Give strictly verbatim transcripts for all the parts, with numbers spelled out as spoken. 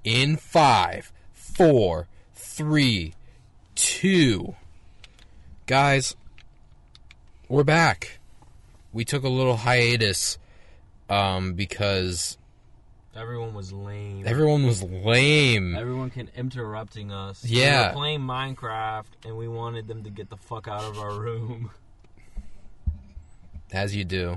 In five, four, three, two. Guys, we're back. We took a little hiatus um, because... Everyone was lame. Everyone was lame. Everyone kept interrupting us. Yeah. We were playing Minecraft, and we wanted them to get the fuck out of our room. As you do.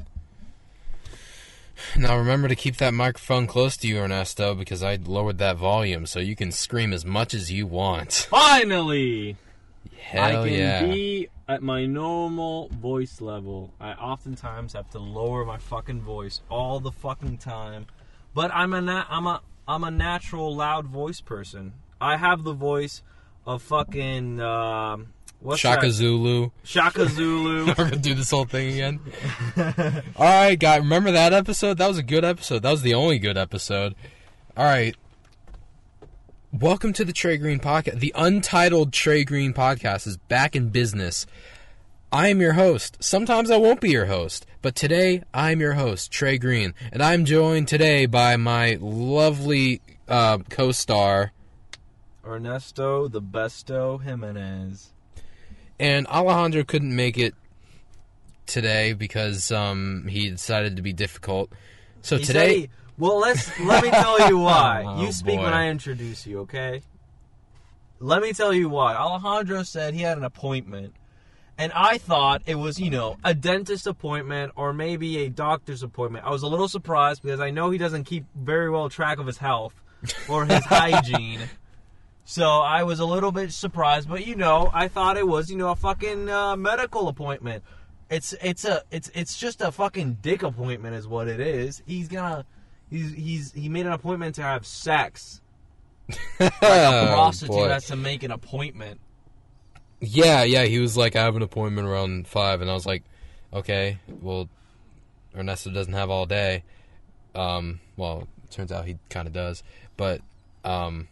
Now remember to keep that microphone close to you, Ernesto, because I lowered that volume so you can scream as much as you want. Finally! Hell I can yeah. be at my normal voice level. I oftentimes have to lower my fucking voice all the fucking time. But I'm a na- I'm a I'm a natural loud voice person. I have the voice of fucking um, what's Shaka that? Zulu. Shaka Zulu. We're gonna do this whole thing again. All right, guys. Remember that episode? That was a good episode. That was the only good episode. All right. Welcome to the Trey Green Podcast. The untitled Trey Green Podcast is back in business. I am your host. Sometimes I won't be your host, but today I'm your host, Trey Green, and I'm joined today by my lovely uh, co-star, Ernesto the Besto Jimenez. And Alejandro couldn't make it today because um, he decided to be difficult. So he today, he, well, let's let me tell you why. Oh, you speak boy. when I introduce you, okay? Let me tell you why. Alejandro said he had an appointment. And I thought it was, you know, a dentist appointment or maybe a doctor's appointment. I was a little surprised because I know he doesn't keep very well track of his health or his hygiene. So I was a little bit surprised. But, you know, I thought it was, you know, a fucking uh, medical appointment. It's it's a it's it's just a fucking dick appointment is what it is. He's gonna he's he's he made an appointment to have sex. Like a prostitute oh, has to make an appointment. Yeah, yeah, he was like, I have an appointment around five, and I was like, okay, well, Ernesto doesn't have all day. Um, well, it turns out he kind of does, but um,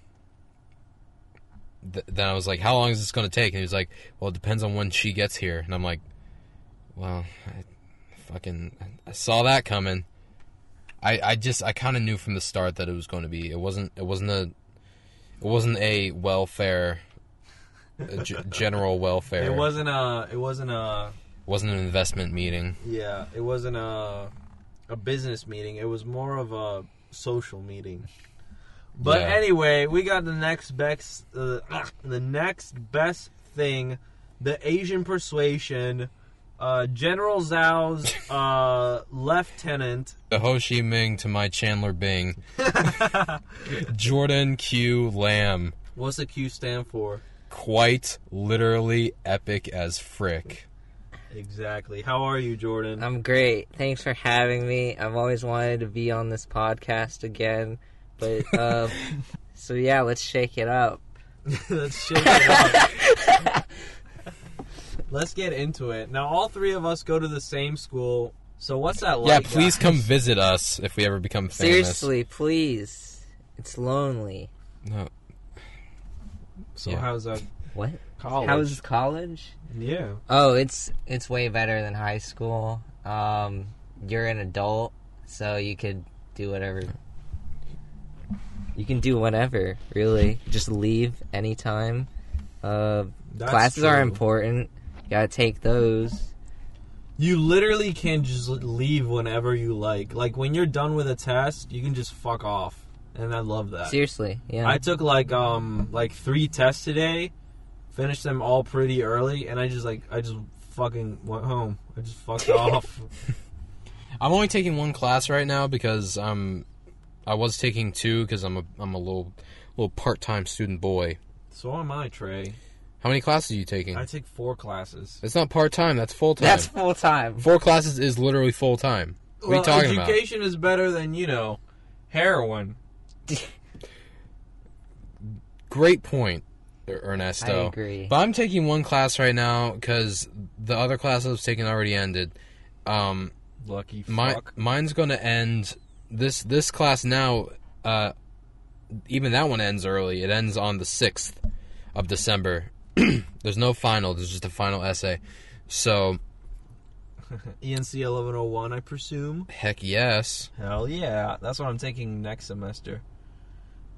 th- then I was like, how long is this going to take? And he was like, well, it depends on when she gets here. And I'm like, well, I fucking, I saw that coming. I, I just, I kind of knew from the start that it was going to be, it wasn't, it wasn't a, it wasn't a welfare... G- general welfare. It wasn't a. It wasn't a. Wasn't an investment meeting. Yeah, it wasn't a. A business meeting. It was more of a social meeting. But Yeah. anyway, we got the next best. Uh, the next best thing, the Asian persuasion, uh, General Zhao's uh, lieutenant. The Ho Chi Minh to my Chandler Bing. Jordan Q. Lamb. What's the Q stand for? Quite literally epic as frick. Exactly. How are you, Jordan? I'm great. Thanks for having me. I've always wanted to be on this podcast again. But, uh, so yeah, let's shake it up. Let's shake it up. Let's get into it. Now, all three of us go to the same school. So what's that like, Yeah, please guys? come visit us if we ever become famous. Seriously, please. It's lonely. No. So Yeah. how's that What? college? How's college? Yeah. Oh, it's it's way better than high school. Um, you're an adult, so you could do whatever. You can do whatever, really. Just leave anytime. Uh, That's classes are true. important. You gotta take those. You literally can just leave whenever you like. Like, when you're done with a test, you can just fuck off. And I love that. Seriously, yeah. I took, like, um, like three tests today, finished them all pretty early, and I just, like, I just fucking went home. I just fucked off. I'm only taking one class right now because I'm. I was taking two because I'm a I'm a little little part time student boy. So am I, Trey. How many classes are you taking? I take four classes. It's not part time. That's full time. That's full time. Four classes is literally full time. What well, are you talking about? education is better than, you know, heroin. Great point, Ernesto. I agree. But I'm taking one class right now because the other class I was taking already ended. Um, Lucky my, fuck. mine's going to end. This this class now, uh, even that one ends early. It ends on the sixth of December. There's no final. There's just a final essay. So, E N C eleven oh one, I presume. heck yes. Hell yeah. That's what I'm taking next semester.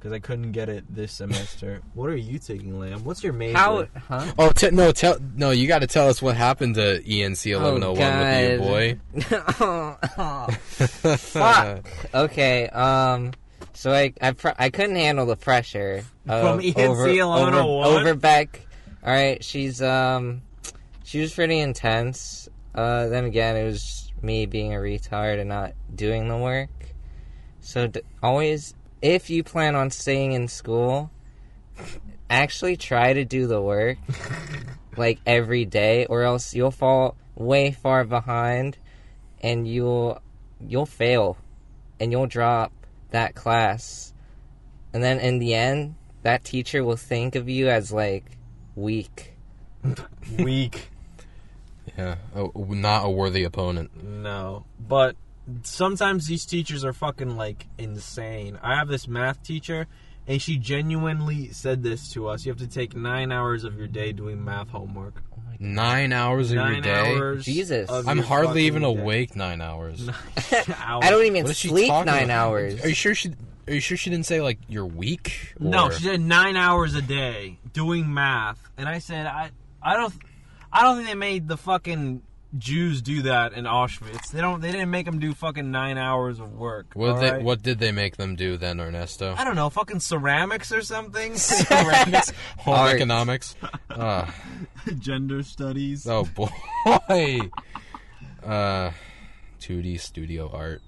because I couldn't get it this semester. What are you taking, Lamb? What's your major? How? Huh? Oh t- no, tell no. You got to tell us what happened to E N C eleven oh one with you, boy. oh, oh. Fuck. Okay. Um. So I I, pr- I couldn't handle the pressure of, From E N C eleven oh one? over, over Beck. All right. She's um. She was pretty intense. Uh. Then again, it was me being a retard and not doing the work. So d- always, if you plan on staying in school, actually try to do the work like every day, or else you'll fall way far behind, and you'll you'll fail, and you'll drop that class, and then in the end, that teacher will think of you as like weak. Weak. Yeah, oh, not a worthy opponent. No, but sometimes these teachers are fucking like insane. I have this math teacher, and she genuinely said this to us: you have to take nine hours of your day doing math homework. Nine hours of Nine your day. hours. Jesus. of I'm your hardly even fucking day. awake nine hours. I don't even What is she sleep talking nine about? hours. Are you sure she? Are you sure she didn't say like you're weak? No, Or- she said nine hours a day doing math, and I said I, I don't, I don't think they made the fucking Jews do that in Auschwitz. They don't. They didn't make them do fucking nine hours of work. What they? alright? What did they make them do then, Ernesto? I don't know, fucking ceramics or something. Ceramics, home Art. economics. Uh, Gender studies. oh boy. Uh, two D studio art.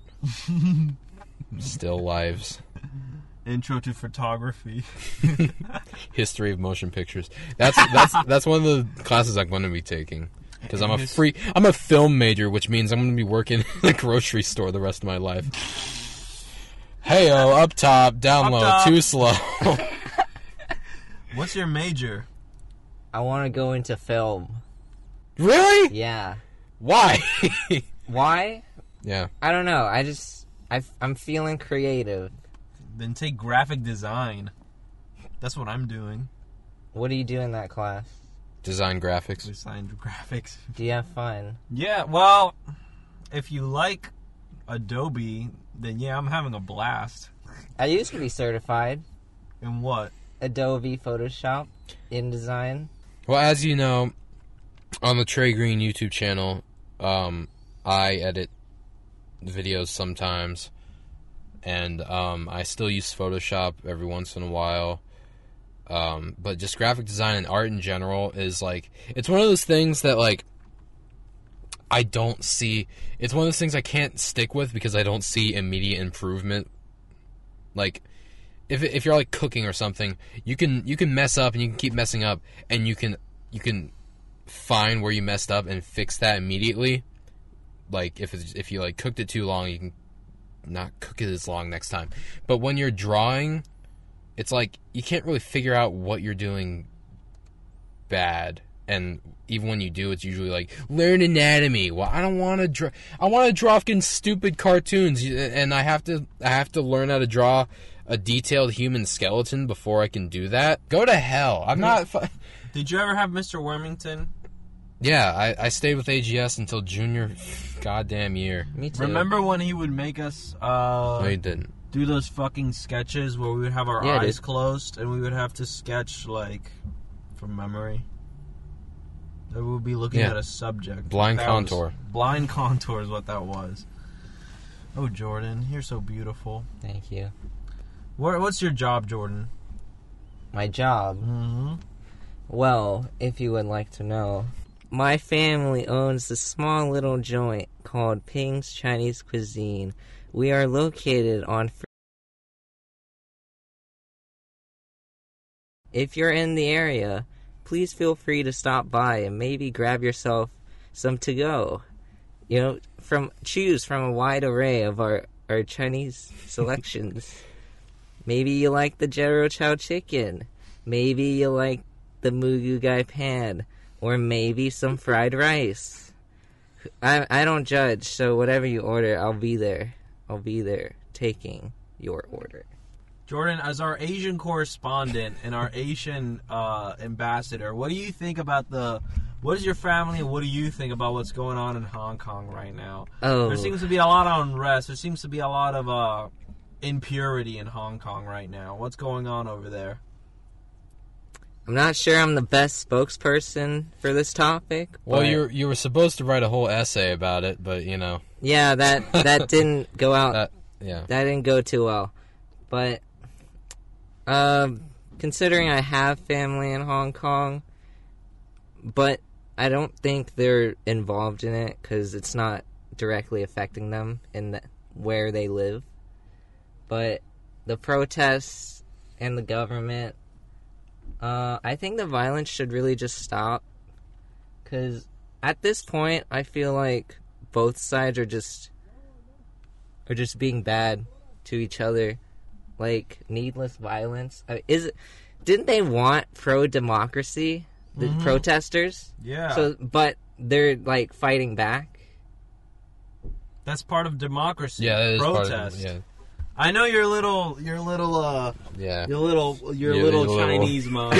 Still lives. Intro to photography. History of motion pictures. That's that's that's one of the classes I'm going to be taking. Because I'm a free, I'm a film major, which means I'm going to be working in a grocery store the rest of my life. Hey, oh, up top, down Up low, top. too slow. What's your major? I want to go into film. Really? Yeah. Why? Why? Yeah. I don't know. I just I, I'm feeling creative. Then take graphic design. That's what I'm doing. What do you do in that class? Design graphics. Design graphics. Do you have fun? Yeah, well, if you like Adobe, then yeah, I'm having a blast. I used to be certified. In what? Adobe Photoshop, InDesign. Well, as you know, on the Trey Green YouTube channel, um, I edit videos sometimes, and um, I still use Photoshop every once in a while. Um, but just graphic design and art in general is like, it's one of those things that like I don't see. It's one of those things I can't stick with because I don't see immediate improvement. Like, if if you're like cooking or something, you can you can mess up and you can keep messing up, and you can you can find where you messed up and fix that immediately. Like if it's, if you like cooked it too long, you can not cook it as long next time. But when you're drawing, it's like you can't really figure out what you're doing bad, and even when you do, it's usually like learn anatomy. Well, I don't want to draw. I want to draw fucking stupid cartoons, and I have to. I have to learn how to draw a detailed human skeleton before I can do that. Go to hell. I'm not. Fu- Did you ever have Mister Wormington? yeah, I, I stayed with A G S until junior goddamn year. Me too. Remember when he would make us uh, No, you didn't. do those fucking sketches where we would have our Yeah, eyes dude. closed and we would have to sketch like from memory? We would be looking Yeah. at a subject. Blind That contour. was- blind contour is what that was. Oh, Jordan, you're so beautiful. Thank you. What, what's your job, Jordan? My job. Mm-hmm. Well, if you would like to know, my family owns a small little joint called Ping's Chinese Cuisine. We are located on. Fr- if you're in the area, please feel free to stop by and maybe grab yourself some to go. You know, from choose from a wide array of our, our Chinese selections. Maybe you like the Jero Chow chicken. Maybe you like the Mugu Gai pan. Or maybe some fried rice. I I don't judge, so whatever you order, I'll be there. I'll be there taking your order. Jordan, as our Asian correspondent and our Asian uh, ambassador, what do you think about the... What is your family and what do you think about what's going on in Hong Kong right now? Oh. There seems to be a lot of unrest. There seems to be a lot of uh, impurity in Hong Kong right now? What's going on over there? I'm not sure I'm the best spokesperson for this topic. Well, but- you you were supposed to write a whole essay about it, but you know. Yeah, that that didn't go out. That, yeah. That didn't go too well. But um, considering I have family in Hong Kong, but I don't think they're involved in it because it's not directly affecting them in the, where they live. But the protests and the government, uh, I think the violence should really just stop. Because at this point, I feel like both sides are just are just being bad to each other, like needless violence. I mean, is it? Didn't they want pro-democracy, the Mhm. protesters? Yeah. So, but they're like fighting back. That's part of democracy. Yeah, that is protest. part of it. I know your little, your little, uh, Yeah. your little, your Your little little- Chinese mind,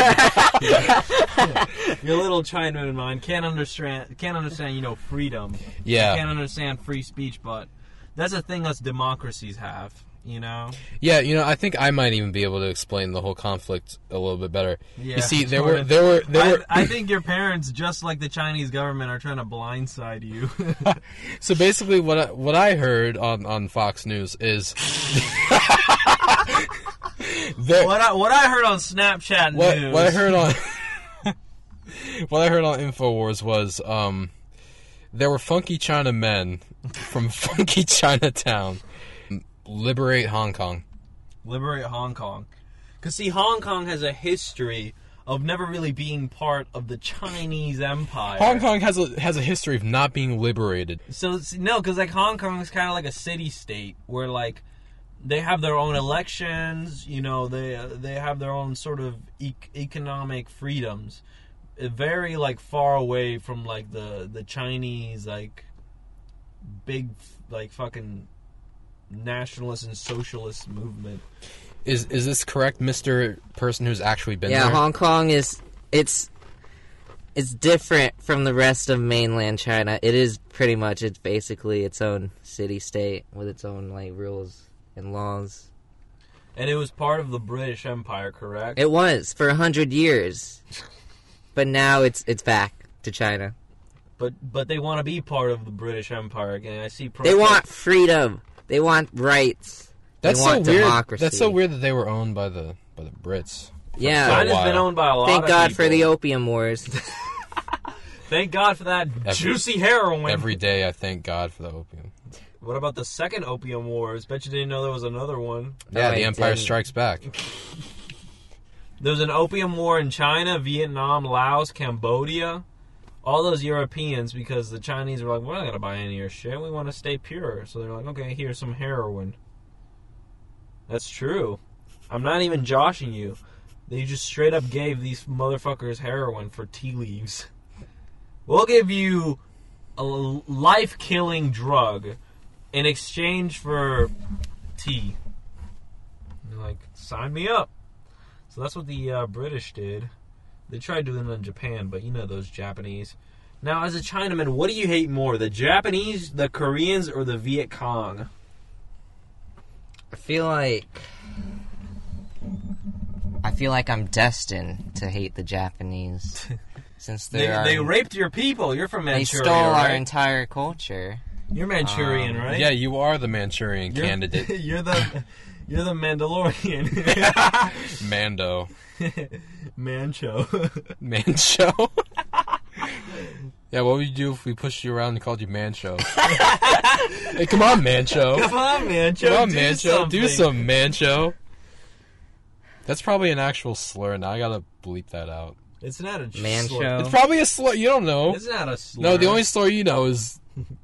your little Chinaman mind can't understand, can't understand, you know, freedom. Yeah. Can't understand free speech, but that's a thing us democracies have, you know. Yeah, you know, I think I might even be able to explain the whole conflict a little bit better. Yeah, you see, there sort were of. there were there I, were I think your parents, just like the Chinese government, are trying to blindside you. So basically, what I, what I heard on, on Fox News is there, what I what I heard on Snapchat what news. what I heard on what I heard on Infowars was um there were funky China men from funky Chinatown liberate Hong Kong. Liberate Hong Kong. Because, see, Hong Kong has a history of never really being part of the Chinese Empire. Hong Kong has a has a history of not being liberated. So, see, no, because, like, Hong Kong is kind of like a city-state where, like, they have their own elections, you know, they uh, they have their own sort of e- economic freedoms. Uh, Very, like, far away from, like, the, the Chinese, like, big, like, fucking nationalist and socialist movement. Is is this correct, Mister Person who's actually been Yeah, there? Hong Kong is it's it's different from the rest of mainland China. It is pretty much it's basically its own city state with its own like rules and laws. And it was part of the British Empire, correct? It was for a hundred years, but now it's it's back to China. But but they want to be part of the British Empire again. I see. They want freedom. They want rights. That's they so want weird. democracy. That's so weird that they were owned by the by the Brits. Yeah. for a China's while. been owned by a lot. Thank of God people. for the opium wars. Thank God for that Every- juicy heroin. Every day, I thank God for the opium. What about the second Opium Wars? Bet you didn't know there was another one. Yeah, I the Empire didn't. Strikes Back. There was an Opium War in China, Vietnam, Laos, Cambodia. All those Europeans, because the Chinese were like, we're not going to buy any of your shit. We want to stay pure. So they're like, okay, here's some heroin. That's true. I'm not even joshing you. They just straight up gave these motherfuckers heroin for tea leaves. We'll give you a life-killing drug in exchange for tea. You're like, sign me up. So that's what the uh, British did. They tried doing it in Japan, but you know those Japanese. Now, as a Chinaman, what do you hate more, the Japanese, the Koreans, or the Viet Cong? I feel like I feel like I'm destined to hate the Japanese since They, they are they raped your people. You're from they Manchuria, stole right? our entire culture. You're Manchurian, Um, right? Yeah, you are the Manchurian You're, candidate. You're the you're the Mandalorian. Mando. Mancho. Mancho? Yeah, what would you do if we pushed you around and called you Mancho? Hey, come on, Mancho. Come on, Mancho. Come on, do Mancho. something. Do some Mancho. That's probably an actual slur. Now I gotta bleep that out. It's not a Mancho. slur. It's probably a slur. You don't know. It's not a slur. No, the only slur you know is...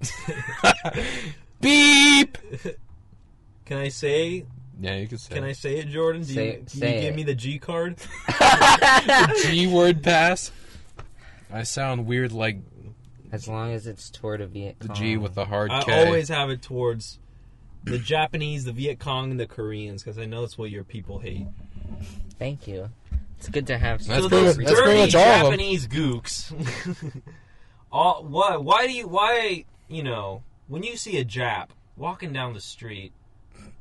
Beep! Can I say? Yeah, you can say Can I say it, Jordan? Do Say you, it, do say you give it. me the G card? the G-word pass. I sound weird like As long as it's toward a Viet the Cong. G with the hard I K. always have it towards the Japanese, the Viet Cong, and the Koreans because I know that's what your people hate. Thank you. It's good to have. That's so pretty those much- that's dirty pretty much all of 'em. Japanese gooks. all what? Why do you? Why you know? When you see a Jap walking down the street,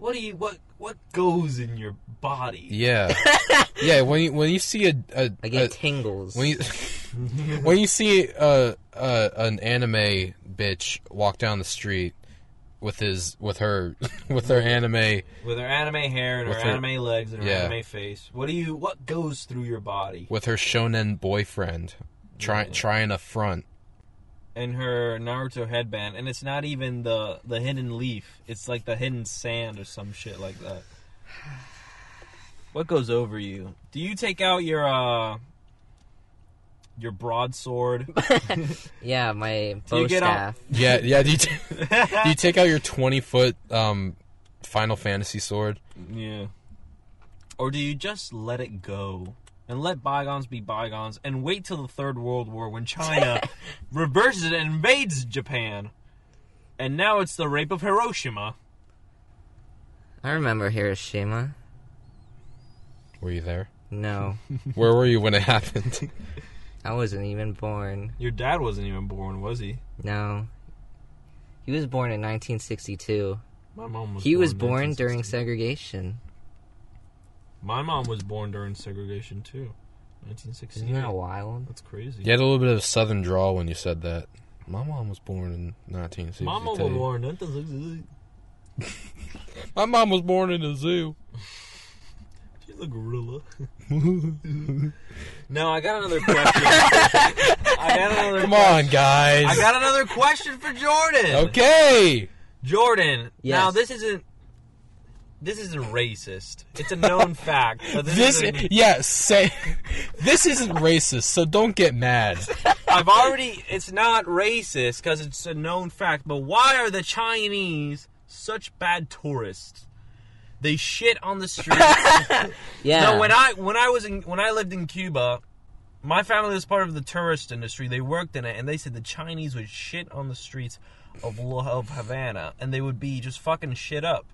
What do you what what goes in your body? Yeah, yeah. When you when you see a, a I get a- tingles. when you when you see a, a an anime bitch walk down the street with his with her with her anime With her anime hair and her, With her- anime legs and her yeah. anime face. What do you what goes through your body? with her shonen boyfriend try, Yeah. trying to front. And her Naruto headband, and it's not even the the hidden leaf. It's like the hidden sand or some shit like that. What goes over you? Do you take out your uh your broadsword? Yeah, my Do you bow get staff. Yeah, yeah. Do you, t- do you take out your twenty foot um, Final Fantasy sword? Yeah. Or do you just let it go and let bygones be bygones and wait till the Third World War when China reverses it and invades Japan? And now it's the rape of Hiroshima. I remember Hiroshima. Were you there? No, Where were you when it happened? I wasn't even born. Your dad wasn't even born, was he? No. He was born in nineteen sixty-two. My mom was He born was in born nineteen during sixty. segregation. My mom was born during segregation too. nineteen sixty-eight. Isn't that wild? That's crazy. You had a little bit of a southern drawl when you said that. My mom was born in nineteen sixty-two. My mom was born in nineteen sixty-eight. My mom was born in a zoo. She's a gorilla. No, I got another question. I got another Come question. on, guys. I got another question for Jordan. Okay. Jordan. Yes. Now this isn't this isn't racist. It's a known fact. But this, This, isn't, yeah, say, this isn't racist, so don't get mad. I've already. It's not racist because it's a known fact. But why are the Chinese such bad tourists? They shit on the streets. Yeah. No, when I when I was in when I lived in Cuba, my family was part of the tourist industry. They worked in it, and they said the Chinese would shit on the streets of Lo- of Havana, and they would be just fucking shit up.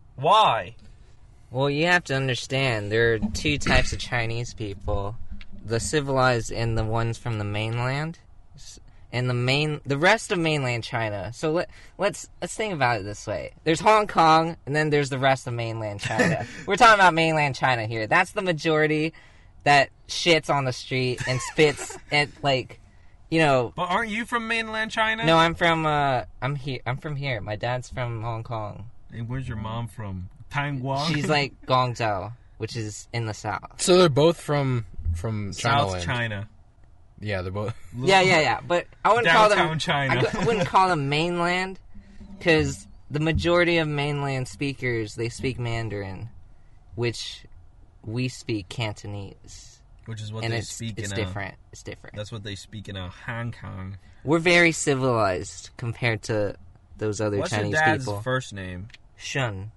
Why? Well, you have to understand, there are two types of Chinese people. The civilized and the ones from the mainland. S- And the main, the rest of mainland China. So let, let's let's think about it this way. There's Hong Kong, and then there's the rest of mainland China. We're talking about mainland China here. That's the majority that shits on the street and spits at, like, you know. But aren't you from mainland China? No, I'm from uh, I'm here. I'm from here. My dad's from Hong Kong. And where's your mom from? Taiwan. She's like Guangzhou, which is in the south. So they're both from from China South land. China. Yeah, they're both. Yeah, yeah, yeah. But I wouldn't call them. Downtown China. I cou- I wouldn't call them mainland, because the majority of mainland speakers, they speak Mandarin, which we speak Cantonese, Which is what and they it's speak it's in. Uh, different. It's different. that's what they speak in uh, Hong Kong. We're very civilized compared to those other What's Chinese your dad's people. first name? Shun,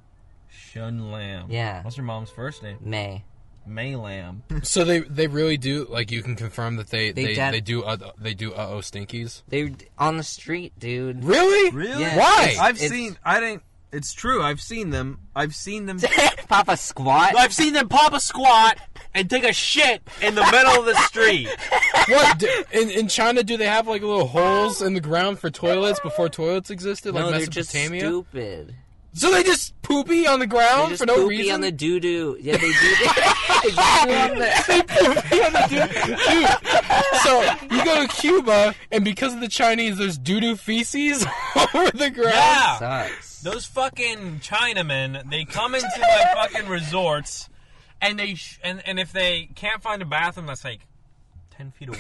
Shun Lam. Yeah. What's your mom's first name? May. May Lam. So they they really do, like, you can confirm that they They they, def- they do uh, they do uh oh stinkies. They're on the street, dude. Really? Really? Yeah. Why? I've It's- seen. I didn't. It's true. I've seen them. I've seen them. Papa squat. I've seen them pop a squat and take a shit in the middle of the street. What do, in in China? Do they have like little holes in the ground for toilets before toilets existed, like No, they're just Mesopotamia? stupid. So they just poopy on the They ground just for no poopy reason. on the doo doo. Yeah, they do. They just poo on the- They poopy on the doo- dude. So you go to Cuba, and because of the Chinese, there's doo doo feces over the ground. Yeah. Sucks. Those fucking Chinamen, they come into my fucking resorts, and they sh- and and if they can't find a bathroom that's like ten feet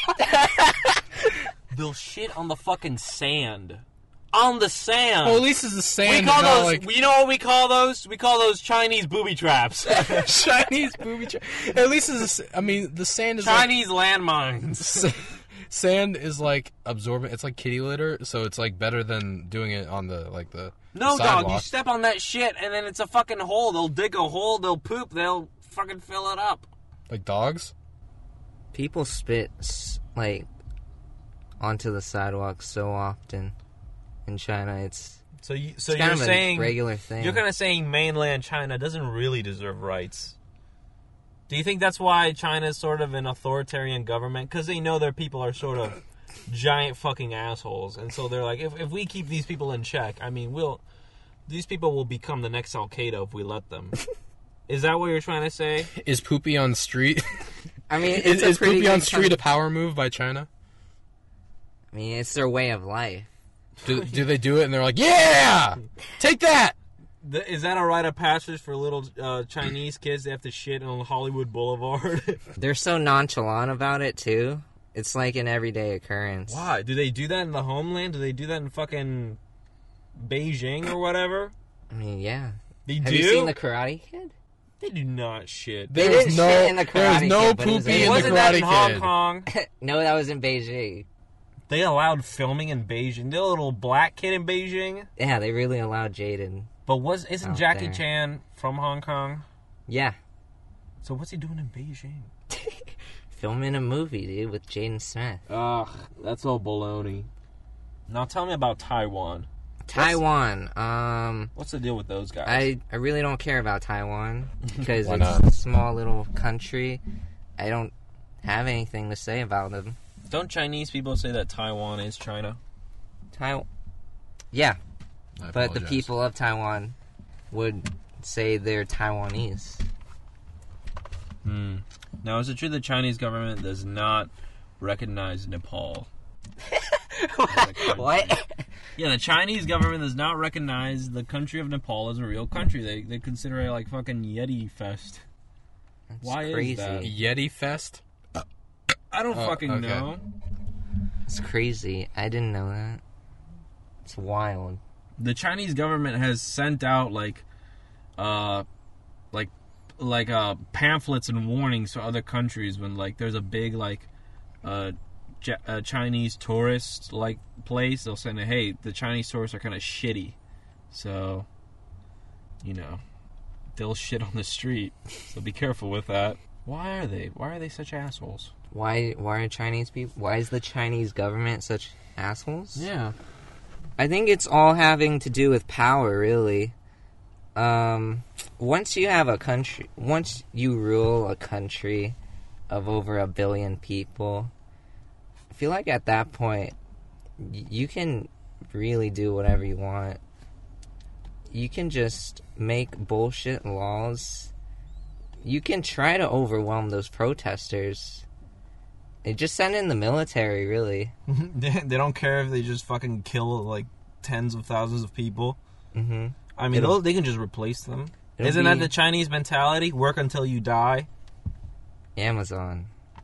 away, they'll shit on the fucking sand. On the sand. Well, at least it's the we sand. call not those. like You know what we call those? We call those Chinese booby traps. Chinese booby trap. At least it's. The, I mean, the sand is Chinese landmines. like, sand is like absorbent. It's like kitty litter, so it's like better than doing it on the like the. No, the dog. You sidewalk. step on that shit, and then it's a fucking hole. They'll dig a hole. They'll poop. They'll fucking fill it up. Like dogs. People spit s- like onto the sidewalk so often in China. It's, So you, so it's you're kind of saying a regular thing. you're kind of saying mainland China doesn't really deserve rights. Do you think that's why China is sort of an authoritarian government? Because they know their people are sort of giant fucking assholes, and so they're like, if if we keep these people in check, I mean, we'll These people will become the next Al Qaeda if we let them. Is that what you're trying to say? Is Poopy on Street? I mean, it's is a is pretty Poopy on good Street com- a power move by China? I mean, it's their way of life. Do, do they do it and they're like, yeah, take that? The, is that a rite of passage for little uh, Chinese kids? They have to shit on Hollywood Boulevard. They're so nonchalant about it too. It's like an everyday occurrence. Why? Do they do that in the homeland? Do they do that in fucking Beijing or whatever? I mean, yeah. They Have do? you seen the Karate Kid? They do not shit. They There's didn't no, shit in the there's Karate no Kid, but it was Poopy in- in the Wasn't that Karate in Hong Kid. Kong? No, that was in Beijing. They allowed filming in Beijing. The little black kid in Beijing. Yeah, they really allowed Jaden. But was isn't Out Jackie there. Chan from Hong Kong? Yeah. So what's he doing in Beijing? Filming a movie, dude, with Jaden Smith. Ugh, that's all baloney. Now tell me about Taiwan. Taiwan. Um, What's the deal with those guys? I, I really don't care about Taiwan because Why it's not? a small little country. I don't have anything to say about them. Don't Chinese people say that Taiwan is China? Taiwan. Yeah, I but the apologize. people of Taiwan would say they're Taiwanese. Hmm. Now, is it true the Chinese government does not recognize Nepal? What? Yeah, the Chinese government does not recognize the country of Nepal as a real country. They they consider it like fucking Yeti Fest. That's Why is crazy. that? Yeti Fest? I don't Oh, fucking okay. know. It's crazy. I didn't know that. It's wild. The Chinese government has sent out like, uh, like, like uh pamphlets and warnings to other countries when like there's a big like, uh, J- uh Chinese tourist like place. They'll say, hey, the Chinese tourists are kind of shitty, so, you know, they'll shit on the street. So be careful with that. Why are they? Why are they such assholes? Why? Why are Chinese people? Why is the Chinese government such assholes? Yeah. I think it's all having to do with power, really. Um, once you have a country, once you rule a country of over a billion people, I feel like at that point, y- you can really do whatever you want. You can just make bullshit laws. You can try to overwhelm those protesters. And just send in the military, really. they, they don't care if they just fucking kill like tens of thousands of people. Mm-hmm. I mean, It'll- those, they can just replace them. It'll Isn't be that the Chinese mentality? Work until you die. Amazon.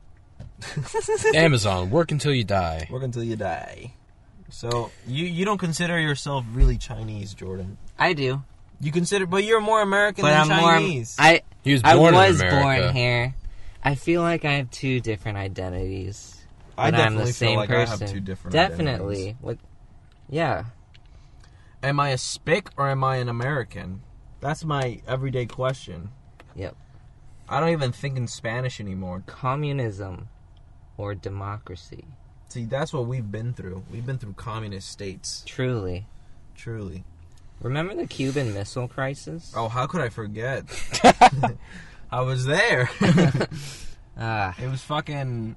Amazon, work until you die. Work until you die. So you you don't consider yourself really Chinese, Jordan? I do. You consider, but you're more American But than I'm more. Chinese. I He was I born was in America. born here. I feel like I have two different identities. I but I'm definitely the same feel like person. I have two different Definitely. identities. What? Yeah. Am I a spick or am I an American? That's my everyday question. Yep. I don't even think in Spanish anymore. Communism or democracy. See, that's what we've been through. We've been through communist states. Truly. Truly. Remember the Cuban Missile Crisis? Oh, how could I forget? I was there. Ah. It was fucking.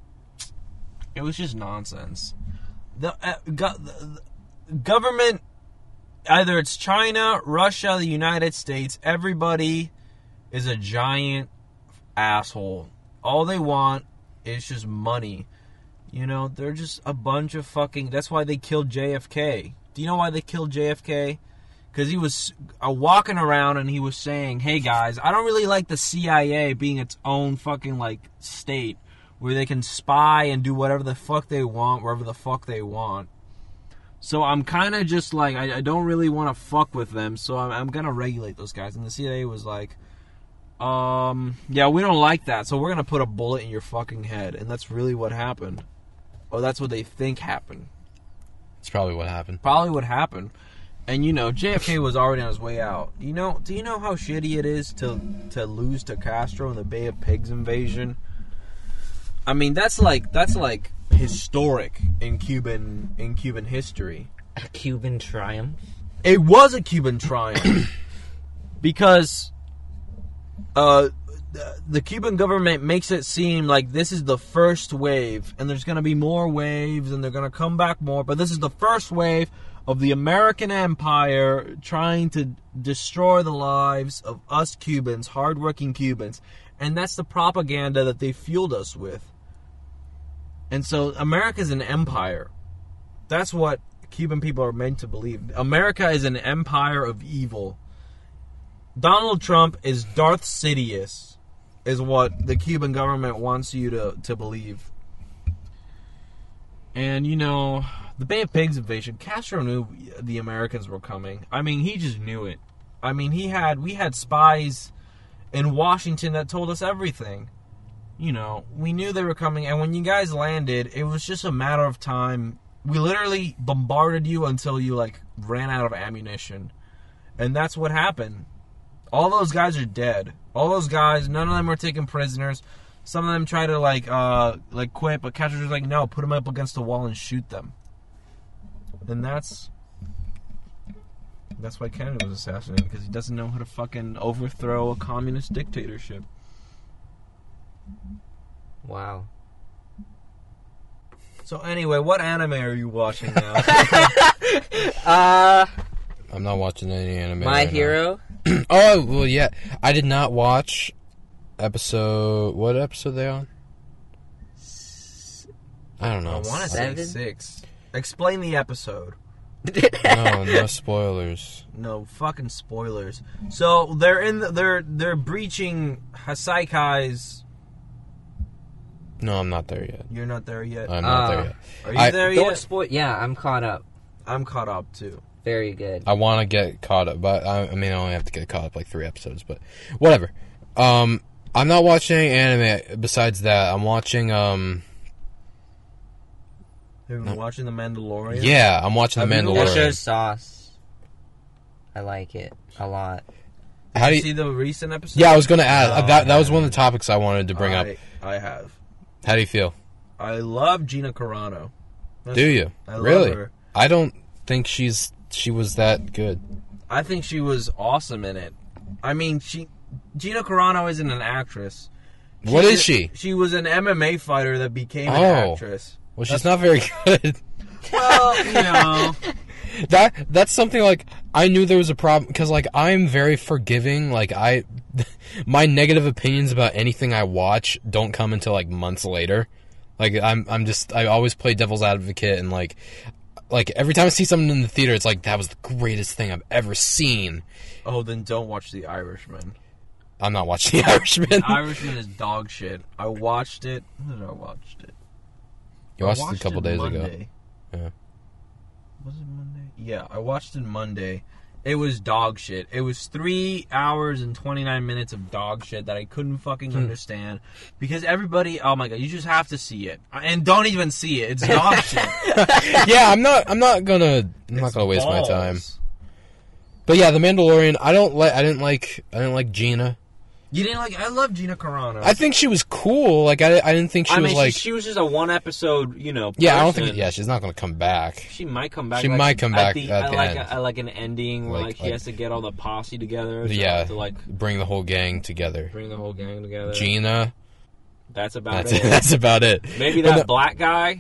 It was just nonsense. The, uh, go- the, the government, either it's China, Russia, the United States, everybody is a giant asshole. All they want is just money. You know, they're just a bunch of fucking. That's why they killed J F K. Do you know why they killed J F K? Because he was uh, walking around and he was saying, hey guys, I don't really like the C I A being its own fucking like state where they can spy and do whatever the fuck they want, wherever the fuck they want. So I'm kind of just like, I, I don't really want to fuck with them, so I'm, I'm going to regulate those guys. And the C I A was like, um, yeah, we don't like that, so we're going to put a bullet in your fucking head. And that's really what happened. Or that's what they think happened. That's probably what happened. Probably what happened. And you know, J F K was already on his way out. You know, do you know how shitty it is to to lose to Castro in the Bay of Pigs invasion? I mean, that's like that's like historic in Cuban in Cuban history. A Cuban triumph. It was a Cuban triumph because uh, the, the Cuban government makes it seem like this is the first wave, and there's going to be more waves, and they're going to come back more. But this is the first wave of the American empire trying to destroy the lives of us Cubans, hardworking Cubans. And that's the propaganda that they fueled us with. And so America's an empire. That's what Cuban people are meant to believe. America is an empire of evil. Donald Trump is Darth Sidious, is what the Cuban government wants you to, to believe. And, you know, the Bay of Pigs invasion, Castro knew the Americans were coming. I mean, he just knew it. I mean, he had we had spies in Washington that told us everything. You know, we knew they were coming, and when you guys landed, it was just a matter of time. We literally bombarded you until you, like, ran out of ammunition. And that's what happened. All those guys are dead. All those guys, none of them were taken prisoners. Some of them tried to, like, uh, like quit, but Castro was like, no, put them up against the wall and shoot them. And that's... That's why Kennedy was assassinated, because he doesn't know how to fucking overthrow a communist dictatorship. Wow. So anyway, what anime are you watching now? uh, I'm not watching any anime. My right Hero. now. Oh well, yeah. I did not watch episode. What episode are they on? I don't I know. want to say Seven? six. Explain the episode. No, no spoilers. No fucking spoilers. So they're in. The, they're they're breaching Hasaikai's. No, I'm not there yet. You're not there yet. I'm not Uh, there yet. Are you I- there Don't yet? spoil. Yeah, I'm caught up. I'm caught up too. Very good. I want to get caught up, but I, I mean, I only have to get caught up like three episodes, but whatever. Um, I'm not watching any anime besides that. I'm watching. Um, Have you been watching The Mandalorian? yeah, I'm watching Have The you That watched Mandalorian. show's sauce. I like it a lot. How do Did you you? see the recent episode? Yeah, I was gonna ask. Oh, that that was one of man. the topics I wanted to bring I, up. I have. How do you feel? I love Gina Carano. That's- Do you I love really? her. I don't think she's she was that good. I think she was awesome in it. I mean, she Gina Carano isn't an actress. What She's is a- she? She was an M M A fighter that became an Oh. actress. Well, she's not very good. Well, you know. That that's something like I knew there was a problem because like I'm very forgiving. Like I, my negative opinions about anything I watch don't come until like months later. Like I'm I'm just I always play devil's advocate and like like every time I see something in the theater, it's like that was the greatest thing I've ever seen. Oh, then don't watch The Irishman. I'm not watching The Irishman. The Irishman is dog shit. I watched it. When did I watch it? You I watched it a couple days ago. Monday. Yeah. Was it Monday? Yeah, I watched it Monday. It was dog shit. It was three hours and twenty-nine minutes of dog shit that I couldn't fucking Hmm. understand. Because everybody, oh my god, you just have to see it. And don't even see it. It's dog shit. Yeah, I'm not I'm not gonna I'm not It's gonna waste balls. my time. But yeah, The Mandalorian. I don't like I didn't like I didn't like Gina. You didn't like, I love Gina Carano. I think she was cool. Like I, I didn't think she I was mean, like she, she was just a one episode, you know. yeah. I don't person. think yeah. She's not gonna come back. She might come back. She like, might come at back the, at the like end. A, at like an ending where Like- like, he like- has to get all the posse together. So Yeah, to like bring the whole gang together. bring the whole gang together. Gina. That's about That's it. it. That's about it. Maybe But that no- black guy.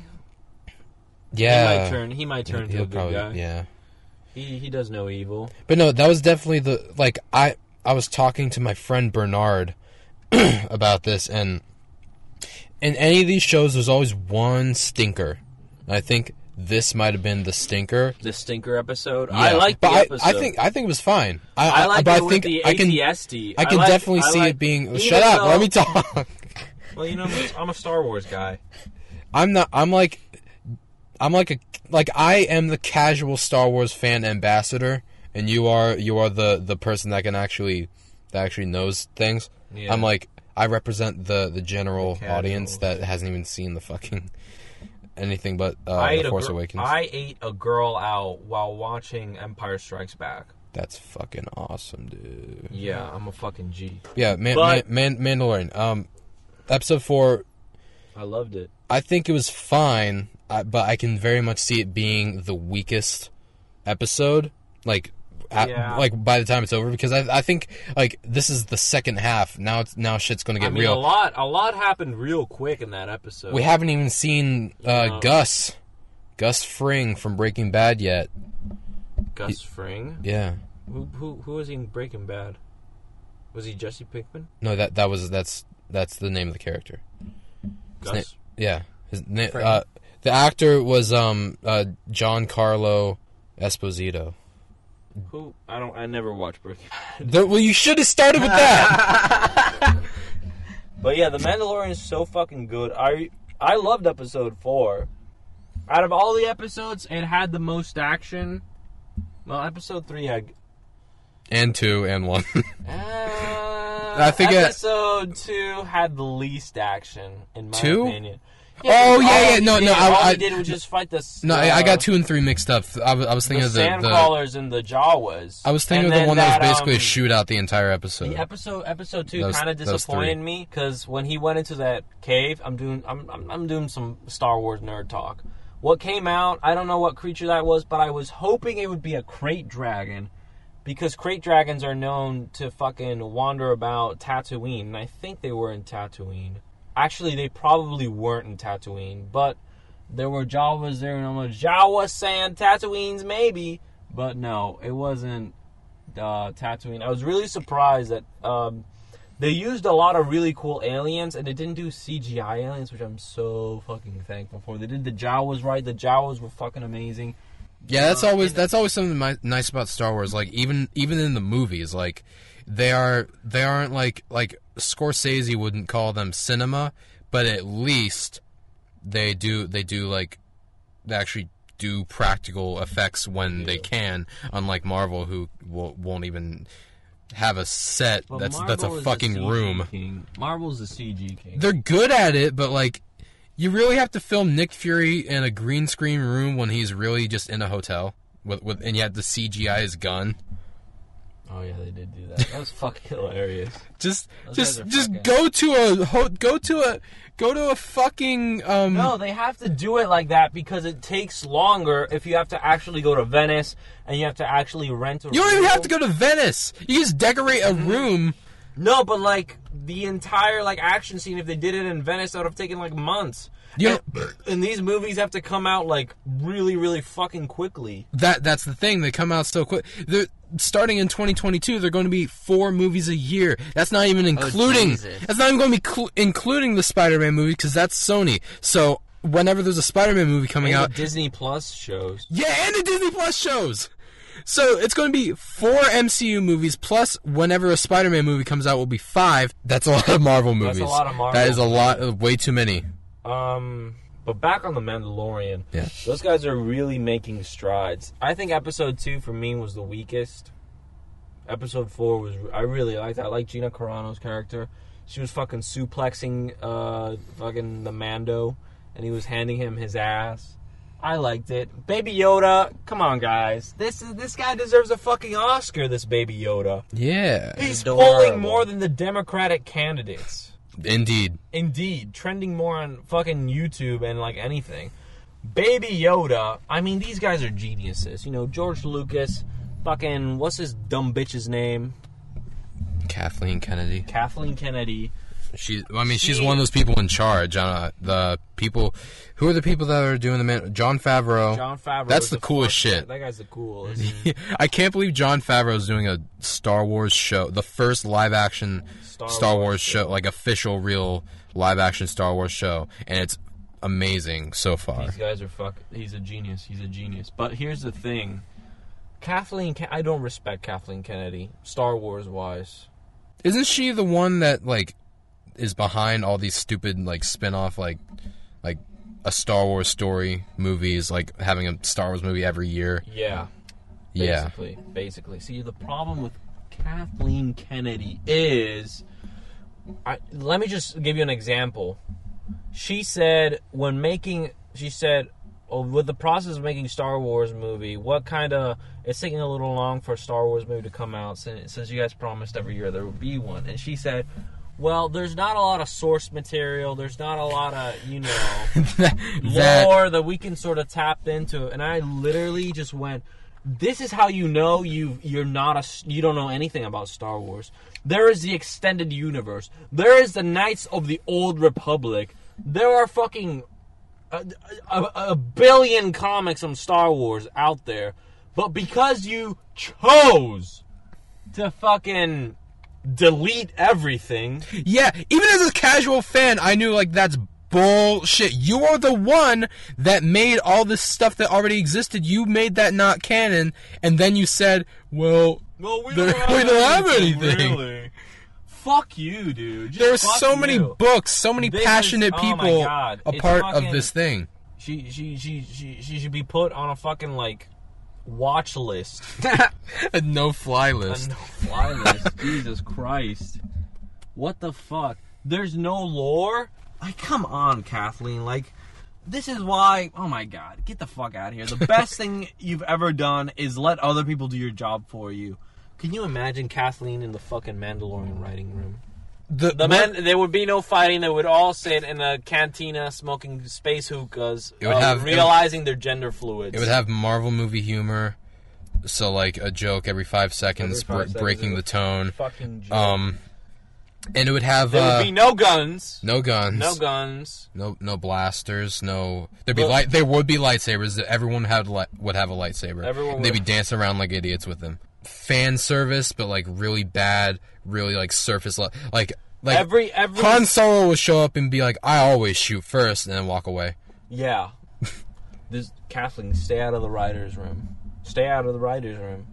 yeah. He might turn. He might turn into He'll a good probably guy. yeah. He he does no evil. But no, that was definitely the like I I was talking to my friend Bernard about this, and in any of these shows, there's always one stinker. And I think this might have been the stinker. The stinker episode. Yeah, I like the but I, episode. I think I think it was fine. I, I like but it I with think the I can A T S T. I can like- definitely I see like- it being. even Shut up! though- Let me talk. Well, you know, I'm a Star Wars guy. I'm not. I'm like. I'm like a like I am the casual Star Wars fan ambassador, and you are you are the the person that can actually that actually knows things. Yeah. I'm like I represent the the general The casual. audience that hasn't even seen the fucking anything but uh, I ate the a Force gir- Awakens. I ate a girl out while watching Empire Strikes Back. That's fucking awesome, dude. Yeah, I'm a fucking G. Yeah, man, But- man, man, Mandalorian. Um, episode four. I loved it. I think it was fine, uh, but I can very much see it being the weakest episode. Like, at, Yeah. like by the time it's over, because I, I think like this is the second half. Now it's now shit's gonna get I mean, real. a lot, a lot happened real quick in that episode. We haven't even seen uh, No. Gus, Gus Fring from Breaking Bad yet. Gus Fring. Yeah. Who who who was he in Breaking Bad? Was he Jesse Pinkman? No, that that was that's that's the name of the character. His Gus. na- yeah. His na- uh, the actor was um uh, Giancarlo Esposito. Who? I don't. I never watched Breaking Bad. The, well, you should have started with that. But yeah, The Mandalorian is so fucking good. I I loved episode four. Out of all the episodes, it had the most action. Well, episode three had. And two and one. Uh, I think it- episode two had the least action, in my Two? opinion. Oh, because yeah, all yeah, he no, did, no, I- All I- he did was just fight the. No, uh, I, I got two and three mixed up. I was, I was thinking the of the, the sandcrawlers and the Jawas. I was thinking And of the then one that was basically um, a shootout the entire episode. The episode episode two That was- kind of that was disappointed three. me because when he went into that cave, I'm doing I'm, I'm I'm doing some Star Wars nerd talk. What came out, I don't know what creature that was, but I was hoping it would be a crate dragon because crate dragons are known to fucking wander about Tatooine, and I think they were in Tatooine. Actually, they probably weren't in Tatooine, but there were Jawas there, and I'm like, Jawa saying Tatooines maybe, but no, it wasn't uh, Tatooine. I was really surprised that um, they used a lot of really cool aliens, and they didn't do C G I aliens, which I'm so fucking thankful for. They did the Jawas right. The Jawas were fucking amazing. Yeah, that's Uh, always and- that's always something mi- nice about Star Wars. Like even even in the movies, like they are they aren't like like Scorsese wouldn't call them cinema, but at least they do they do like they actually do practical effects when they can. Unlike Marvel, who will, won't even have a set But that's Marvel that's a is the fucking C G room. King. Marvel's the C G king. They're good at it, but like you really have to film Nick Fury in a green screen room when he's really just in a hotel with, with and yet the C G I is gun. Oh yeah, they did do that. That was fucking hilarious. Just Those just guys are just fucking- go to a ho- go to a go to a fucking um No, they have to do it like that because it takes longer if you have to actually go to Venice and you have to actually rent a You don't room. even have to go to Venice. You just decorate a room. No, but like the entire like action scene, if they did it in Venice, that would have taken like months. You and, and these movies have to come out like really, really fucking quickly. That that's the thing. They come out so quick. They're starting in twenty twenty-two. They're going to be four movies a year. That's not even including. Jesus. that's not even going to be cl- including the Spider-Man movie because that's Sony. So whenever there's a Spider-Man movie coming And out, the Disney Plus shows. yeah, and the Disney Plus shows. So it's going to be four M C U movies plus whenever a Spider-Man movie comes out will be five. That's a lot of Marvel movies. That's a lot of Marvel That is a movies. lot of way too many. Um, but back on the Mandalorian, Yeah. those guys are really making strides. I think episode two for me was the weakest. Episode four was I really liked. I like Gina Carano's character. She was fucking suplexing, uh, fucking the Mando, and he was handing him his ass. I liked it. Baby Yoda, come on, guys. This is this guy deserves a fucking Oscar. This Baby Yoda. Yeah, He's Adorable. polling more than the Democratic candidates. indeed. Indeed, trending more on fucking YouTube and like anything. Baby Yoda, I mean, these guys are geniuses. You know, George Lucas, fucking, what's his dumb bitch's name? Kathleen Kennedy. Kathleen Kennedy. She, I mean, she's She- one of those people in charge. Uh, the people, who are the people that are doing the man? John Favreau. John Favreau. That's is the coolest first- shit. That guy's the coolest. I can't believe John Favreau is doing a Star Wars show, the first live action Star Star, Wars Wars show, show. like official, real live action Star Wars show, and it's amazing so far. These guys are fuck. He's a genius. He's a genius. But here's the thing. Kathleen, Ken- I don't respect Kathleen Kennedy, Star Wars wise. Isn't she the one that like is behind all these stupid like spin-off like like a Star Wars story movies, like having a Star Wars movie every year? Yeah. Yeah. Basically, basically. See, the problem with Kathleen Kennedy is, I, let me just give you an example. She said when making, she said, oh, with the process of making Star Wars movie, what kind of, it's taking a little long for a Star Wars movie to come out since, since you guys promised every year there would be one. And she said, well, there's not a lot of source material. There's not a lot of, you know, That- lore that we can sort of tap into. And I literally just went, this is how you know you you're not a you don't know anything about Star Wars. There is the extended universe. There is the Knights of the Old Republic. There are fucking a, a, a billion comics on Star Wars out there. But because you chose to fucking delete everything. Yeah, even as a casual fan, I knew, like, that's bullshit. You are the one that made all this stuff that already existed. You made that not canon, and then you said, well, well we there, don't have we don't have anything, anything. Really. Fuck you, dude. Just there are fuck so you. many books, so many This passionate is, oh my people God. a It's part fucking, of this thing. She, she, she, she, she should be put on a fucking, like, watch list. A no-fly A list. no-fly list. Jesus Christ. What the fuck? There's no lore? Like, come on, Kathleen. Like, this is why... Oh, my God. Get the fuck out of here. The best thing you've ever done is let other people do your job for you. Can you imagine Kathleen in the fucking Mandalorian writing room? The, The man, there would be no fighting. They would all sit in a cantina smoking space hookahs, It would uh, have- realizing their gender fluids. It would have Marvel movie humor, so like a joke every five seconds, Every five bre- seconds breaking is the tone. fucking joke. Um, and it would have there uh, would be no guns. no guns, No guns. no no blasters, no. There'd be But- light. There would be lightsabers. Everyone had li- would have a lightsaber. Everyone and they'd be would. dancing around like idiots with them. Fan service, but like really bad, really like surface le- like like Every every Han Solo would show up and be like, "I always shoot first," and then walk away. Yeah. This Kathleen, stay out of the writer's room. Stay out of the writer's room.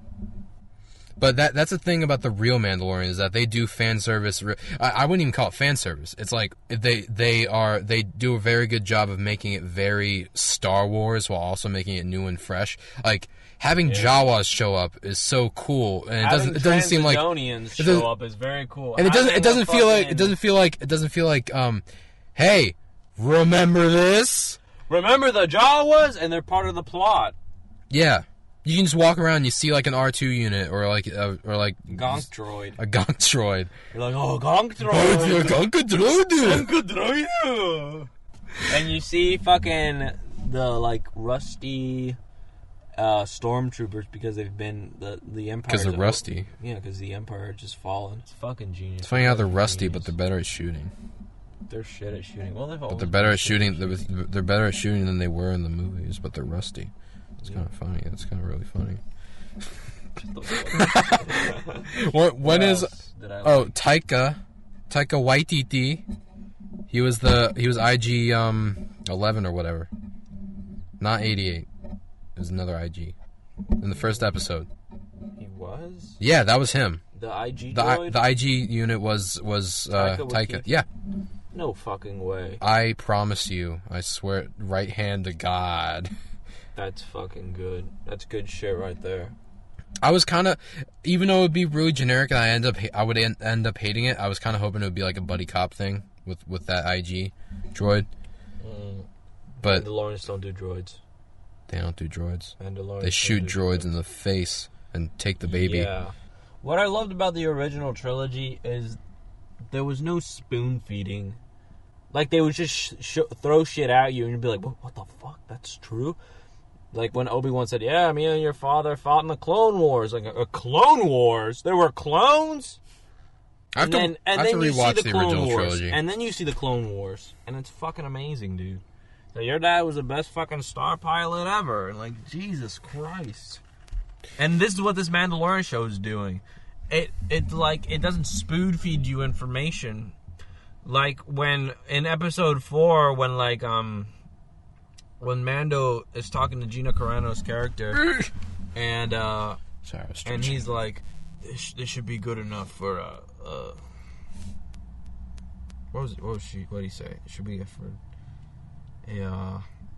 But that that's the thing about the real Mandalorian is that they do fan service. Re- I, I wouldn't even call it fan service. It's like they they are they do a very good job of making it very Star Wars while also making it new and fresh. Like having Yeah. Jawas show up is so cool, and it Having doesn't it doesn't seem like Transydonians it doesn't- show up is very cool. and it doesn't Having it doesn't a feel like fucking- it doesn't feel like it doesn't feel like um, hey, remember this? Remember the Jawas, and they're part of the plot. Yeah. You can just walk around and you see like an R two unit or like uh, or like Gonk droid. a Gonk droid. You're like, oh, Gonk Oh, it's a droid. Gonk droid. Gonk droid. And you see fucking the like rusty uh, stormtroopers because they've been the the Empire. Because they're rusty. Yeah, because the Empire had just fallen. It's fucking genius. It's funny how they're rusty, Genius. but they're better at shooting. They're shit at shooting. Well, they've But always they're better been at shooting. shit They're, they're better at shooting than they were in the movies, but they're rusty. It's Yeah. kind of funny. It's kind of really funny. Shut the fuck up. When, when What is else did I oh like? Taika Taika Waititi? He was the he was I G um eleven or whatever, not eighty-eight. It was another I G in the first episode. He was Yeah, that was him. the I G The I, droid. the I G unit was was uh, Taika Taika. Waititi? Yeah, No fucking way. I promise you. I swear, it, right hand to God. That's fucking good. That's good shit right there. I was kind of, even though it would be really generic, and I end up, I would en- end up hating it. I was kind of hoping it would be like a buddy cop thing with, with that I G droid, Mm. but Mandalorians don't do droids. they don't do droids. Mandalorians They don't shoot do droids in the face and take the baby. Yeah. What I loved about the original trilogy is there was no spoon feeding. Like they would just sh- sh- throw shit at you, and you'd be like, "What, what the fuck? That's true." Like when Obi-Wan said, "Yeah, me and your father fought in the Clone Wars." Like, a Clone Wars? There were clones? I have and to, then, and I have then to you see rewatch the, the, Clone original Wars, trilogy. and then you see the Clone Wars, and it's fucking amazing, dude. So your dad was the best fucking star pilot ever, and like Jesus Christ. And this is what this Mandalorian show is doing. It it like it doesn't spoon feed you information. Like when in episode four, when like um when Mando is talking to Gina Carano's character, and uh Sorry, I was and stretching. he's like, this, this should be good enough for uh uh. What was it? What was she? What did he say? It should be for a. Uh,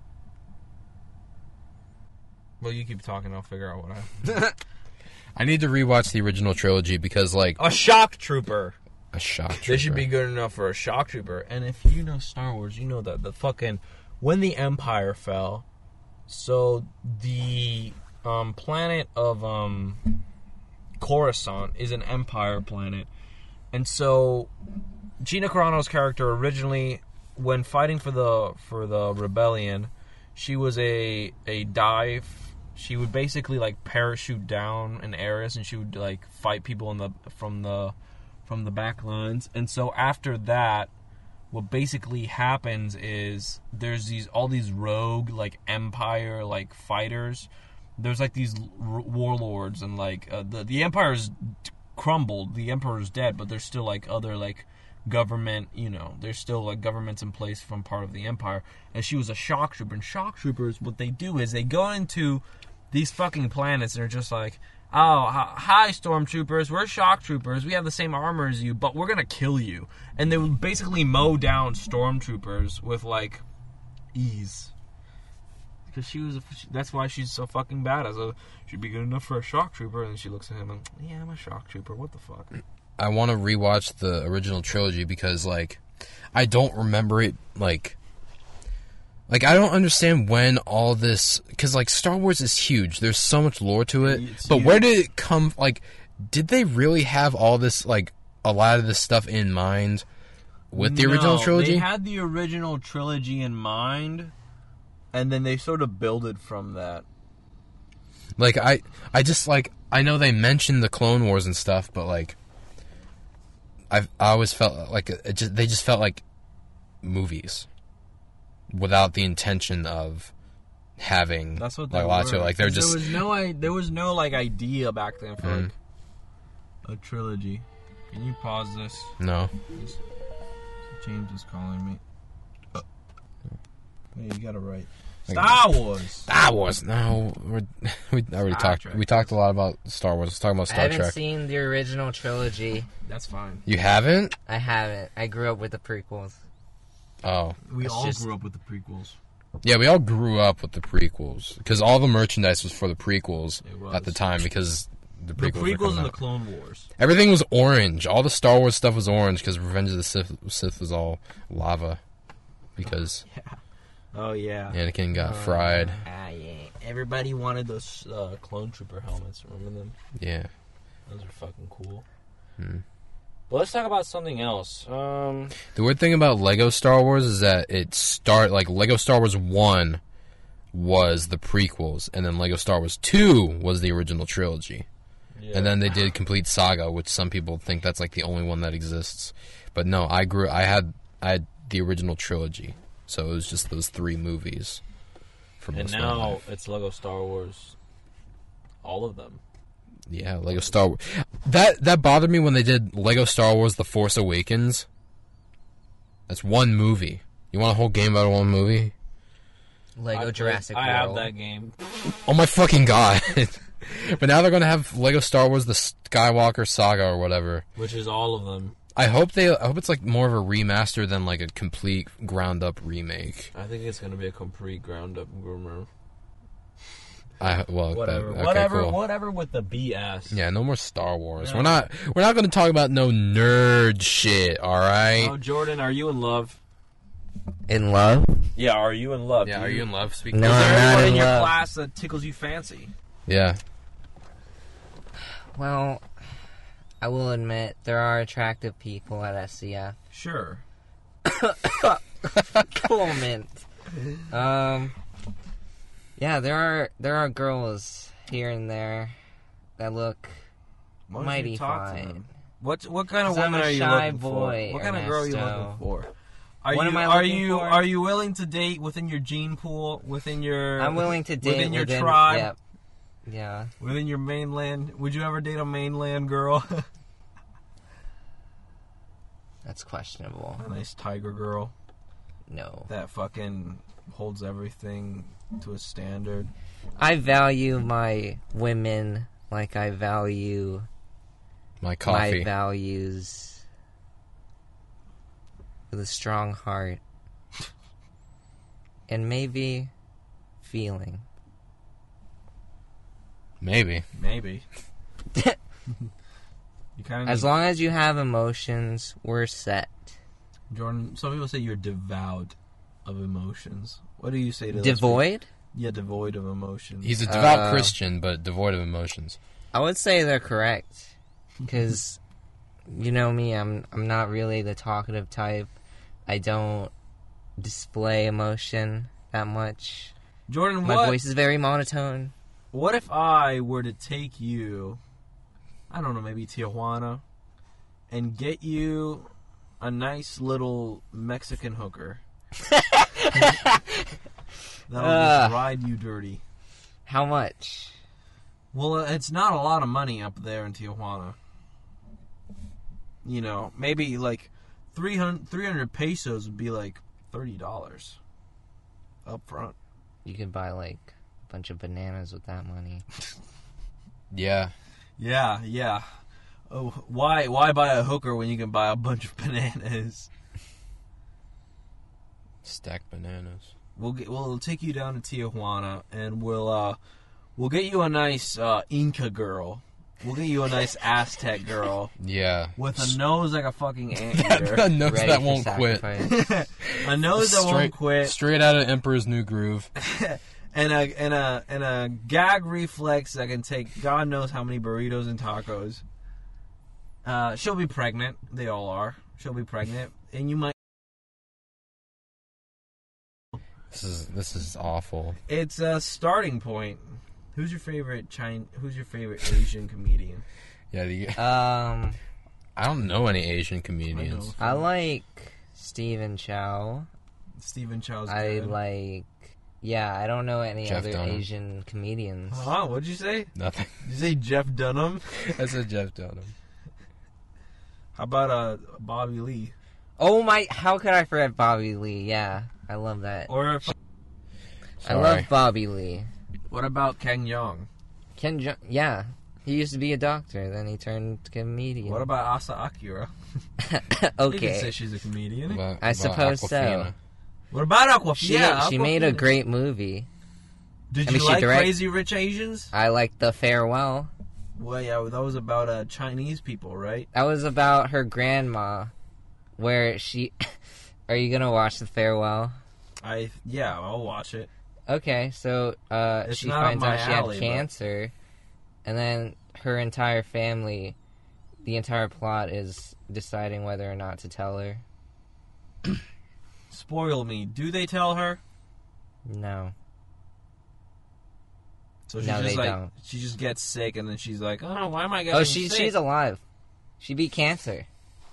well, you keep talking. I'll figure out what I. I need to rewatch the original trilogy because, like, A shock trooper. a shock. This should trooper. be good enough for a shock trooper. And if you know Star Wars, you know that the fucking when the Empire fell, so the um, planet of um, Coruscant is an Empire planet, and so Gina Carano's character originally, when fighting for the for the rebellion, she was a a dive. She would basically like parachute down in areas, and she would like fight people in the from the from the back lines. And so after that, what basically happens is there's these all these rogue like Empire like fighters there's like these r- warlords and like uh, the the empire's crumbled, the emperor's dead, but there's still like other like government, you know, there's still like governments in place from part of the empire. And she was a shock trooper. And shock troopers, what they do is they go into these fucking planets and they're just like, oh, hi, stormtroopers, we're shock troopers, we have the same armor as you, but we're gonna kill you. And they would basically mow down stormtroopers with like ease. Because she was, a, that's why she's so fucking badass. So she'd be good enough for a shock trooper. And then she looks at him and, yeah, I'm a shock trooper. What the fuck? I want to rewatch the original trilogy because, like, I don't remember it, like, like, I don't understand when all this, because, like, Star Wars is huge. There's so much lore to it. It's but huge. where did it come, like, did they really have all this, like, a lot of this stuff in mind with the original No, trilogy? They had the original trilogy in mind, and then they sort of builded from that. Like, I, I just, like, I know they mentioned the Clone Wars and stuff, but, like, I've, I always felt like it just, they just felt like movies without the intention of having That's what like, they a lot were. to it. Like they're 'Cause just there was no I, there was no like idea back then for Mm. like a trilogy. Can you pause this? no. James is calling me. Hey, you gotta write. Star Wars. Star Wars. No, we're, we already Star talked. Trek. We talked a lot about Star Wars. Let's talk about I Star haven't Trek. seen the original trilogy. That's fine. You haven't? I haven't. I grew up with the prequels. Oh, We It's all just- grew up with the prequels. yeah. We all grew up with the prequels because all the merchandise was for the prequels It was. at the time because the The prequels. were prequels coming and the out. Clone Wars. Everything was orange. All the Star Wars stuff was orange because Revenge of the Sith, Sith was all lava because Oh yeah. Anakin got fried. Ah yeah. Everybody wanted those uh, clone trooper helmets. Remember them? Yeah. Those are fucking cool. Hmm. But let's talk about something else. Um, The weird thing about Lego Star Wars is that it start like Lego Star Wars one was the prequels, and then Lego Star Wars two was the original trilogy, yeah. and then they did Complete Saga, which some people think that's like the only one that exists. But no, I grew. I had I had the original trilogy, so it was just those three movies. For and most of my now life. it's Lego Star Wars. All of them. Yeah, Lego Star Wars. That that bothered me when they did Lego Star Wars: The Force Awakens. That's one movie. You want a whole game about one movie? Lego I Jurassic I World. have that game. Oh my fucking god! But now they're gonna have Lego Star Wars: The Skywalker Saga or whatever. Which is all of them. I hope they. I hope it's like more of a remaster than like a complete ground up remake. I think it's gonna be a complete ground up rumor. I well, Whatever, that, okay, whatever, cool. whatever with the B S. Yeah, no more Star Wars. No. We're not. We're not going to talk about no nerd shit. All right. Oh, Jordan, are you in love? In love? Yeah, are you in love? Yeah. Do Are you in love? Speaking. No, Is I'm there not anyone in in your love. class that tickles you fancy? Yeah. Well, I will admit there are attractive people at S C F. Sure. Comment. Um. Yeah, there are there are girls here and there that look Why don't mighty you talk to fine. them? What what kind of 'Cause I'm woman a are you shy looking boy, for? What kind of girl are you Ernesto. looking for? Are What you am I are looking you for? are you willing to date within your gene pool, within your I'm willing to date within your within- tribe, Yep. Yeah. within your mainland? Would you ever date a mainland girl? That's questionable. A nice tiger girl No. that fucking holds everything to a standard. I value my women like I value My coffee. my values with a strong heart and maybe feeling. Maybe. Maybe. You kind As of long as you have emotions, we're set. Jordan. Some people say you're devout of emotions. What do you say to those Devoid? people? Yeah, devoid of emotions. He's a devout Uh, Christian, but devoid of emotions. I would say they're correct. Because, you know me, I'm I'm not really the talkative type. I don't display emotion that much. Jordan, My what? voice is very monotone. What if I were to take you, I don't know, maybe Tijuana, and get you a nice little Mexican hooker that'll Ugh. just ride you dirty? How much? Well, uh, it's not a lot of money up there in Tijuana. You know, maybe like three hundred, three hundred pesos would be like thirty dollars up front. You could buy like a bunch of bananas with that money. Yeah. Yeah, yeah. Oh, why why buy a hooker when you can buy a bunch of bananas? Stacked bananas. We'll get, we'll take you down to Tijuana and we'll uh we'll get you a nice uh, Inca girl. We'll get you a nice Aztec girl Yeah. with a nose like a fucking anteater. A nose Ready that for won't quit. sacrifice. A nose that straight, won't quit. Straight out of Emperor's New Groove. and a and a and a gag reflex that can take God knows how many burritos and tacos. Uh, she'll be pregnant. They all are. She'll be pregnant, and you might. This is this is awful. It's a starting point. Who's your favorite China? Who's your favorite Asian comedian? Yeah. The, Um, I don't know any Asian comedians. I like Stephen Chow. Stephen Chow's good. I like. Yeah, I don't know any Jeff other Dunham. Asian comedians. Huh? What'd you say? Nothing. Did you say Jeff Dunham? I said Jeff Dunham. How about uh Bobby Lee? Oh my! How could I forget Bobby Lee? Yeah, I love that. Or if, I love Bobby Lee. what about Ken Jeong? Ken, jo- yeah, he used to be a doctor, then he turned comedian. What about Asa Akira? You can okay, say she's a comedian. About- I about suppose so. Aquafina. What about Aquafina? She yeah, she made a Aquafina. great movie. Did I you mean, she like direct- Crazy Rich Asians? I like The Farewell. Well, yeah, that was about uh, Chinese people, right? That was about her grandma, where she. Are you gonna watch The Farewell? I yeah, I'll watch it. Okay, so uh, It's she not up finds my out she alley, had but- cancer, and then her entire family, the entire plot is deciding whether or not to tell her. Spoil me. Do they tell her? No. So she No, just they like don't. she just gets sick and then she's like, oh, why am I getting Oh, she, sick? she's alive. She beat cancer.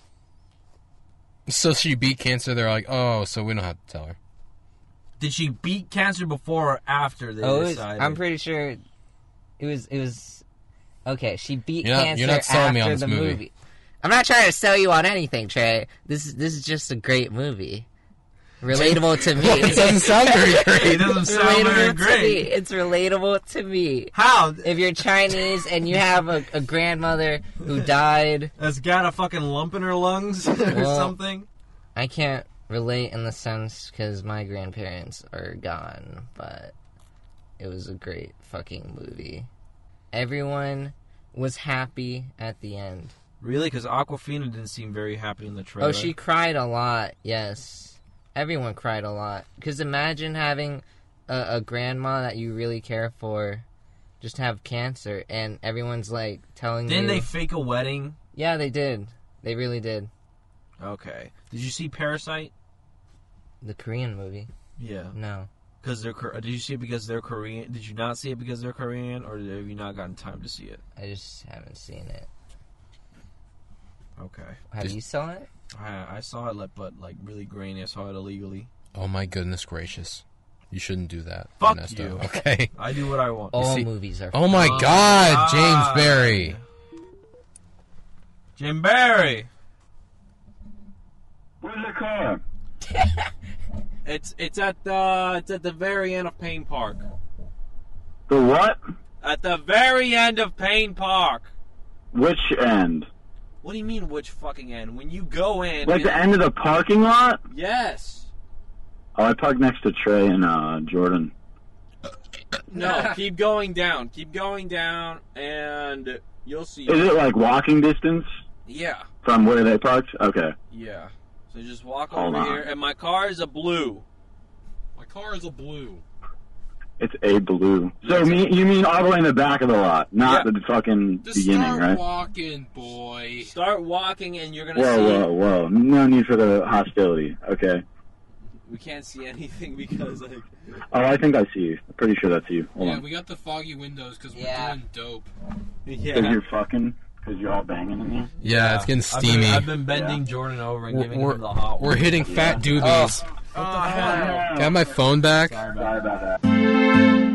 So she beat cancer. They're like, oh, so we don't have to tell her. Did she beat cancer before or after they oh, it was, decided? I'm pretty sure it was. It was okay. She beat You're not- cancer you're not selling after me on this the movie. movie. I'm not trying to sell you on anything, Trey. This is this is just a great movie. Relatable to me. It doesn't sound very great. It doesn't sound very relatable to me. great. It's relatable to me. How? If you're Chinese and you have a, a grandmother who died, That's got a fucking lump in her lungs or Well, something. I can't relate in the sense because my grandparents are gone, but it was a great fucking movie. Everyone was happy at the end. Really? Because Aquafina didn't seem very happy in the trailer. Oh, she cried a lot, yes. Everyone cried a lot. Because imagine having a, a grandma that you really care for just have cancer, and everyone's like telling Didn't you. they fake a wedding? Yeah, they did. They really did. Okay. Did you see Parasite? The Korean movie. Yeah. No. Because they're Kor- did you see it because they're Korean? Did you not see it because they're Korean, or have you not gotten time to see it? I just haven't seen it. Okay. Have Just- you saw it? I I saw it, like, but like really grainy. I saw it illegally. Oh my goodness gracious! You shouldn't do that, Fuck Ernesto. you. Okay. I do what I want. All see- movies are. Oh my Oh, God, God. James Barry. Jim Barry. Where's the car? It's it's at the it's at the very end of Payne Park. The what? At the very end of Payne Park. Which end? What do you mean, which fucking end? When you go in, Like it- the end of the parking lot? Yes. Oh, I parked next to Trey and uh, Jordan. No, keep going down. Keep going down, and you'll see. Is it like walking distance Yeah, from where they parked? Okay. yeah. So just walk Hold over on. here, and my car is a blue. My car is a blue. It's a blue. So me, you mean all the way in the back of the lot, not Yeah. the fucking Just beginning, start right? walking, boy. Start walking, and you're gonna Whoa, see. whoa, whoa. No need for the hostility. Okay. We can't see anything because like. Oh, I think I see you. I'm pretty sure that's you. Hold Yeah, on. we got the foggy windows because we're Yeah. doing dope. Because Yeah. you're fucking, because you're all banging in here. Yeah, it's getting I've been, steamy. I've been bending Yeah. Jordan over and We're, giving we're, him the hot we're one. hitting fat doobies. What the hell? Can I have my phone back? Sorry about that.